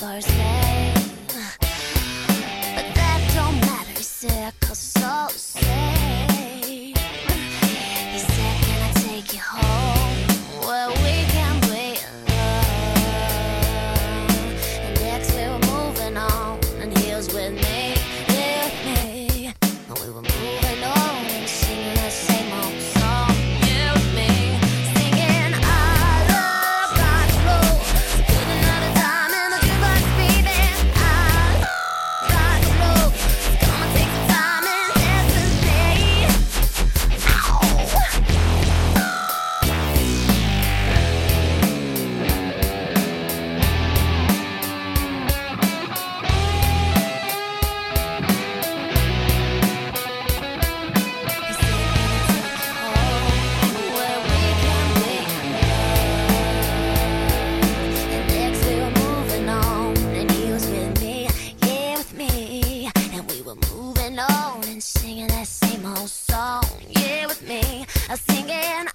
first name, but that don't matter, he said, 'cause it's all the same. He said, can I take you home where we can be alone? And next we were moving on, and he was with me, yeah, with me. And we were moving on and singing that same old song, yeah, with me. Singing, I love rock and roll. Putting another time in the jukebox, baby. I love rock and roll. Gonna take some time and dance with me. He said, can I take you home where we can be alone? And next we were moving on, and he was with me, yeah, with me. And we were moving on and singing that same old song, yeah, with me. I was singing,